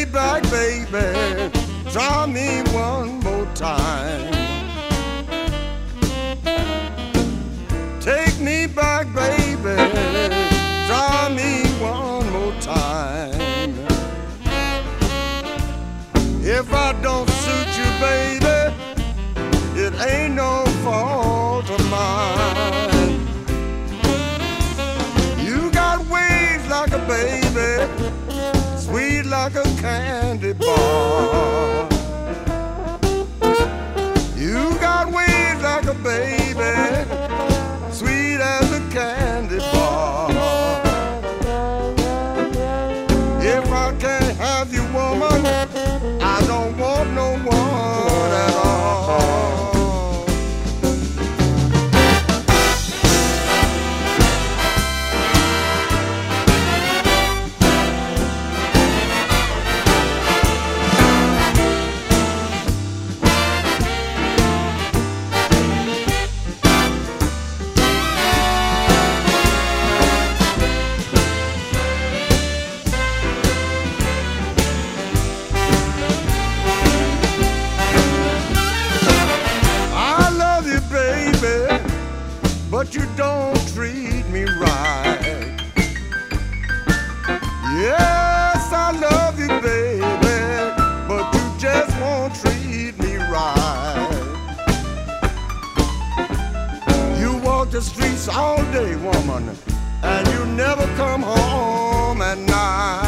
back, baby. Try me one more time. Take me back, baby. Try me one more time. If I don't suit you, baby, it ain't no fault of mine. You got ways like a baby, sweet like a candy bar. You got ways like a baby, sweet as a candy bar. If I can't have you, woman, I don't want no one at all. But you don't treat me right. Yes, I love you, baby, but you just won't treat me right. You walk the streets all day, woman, and you never come home at night.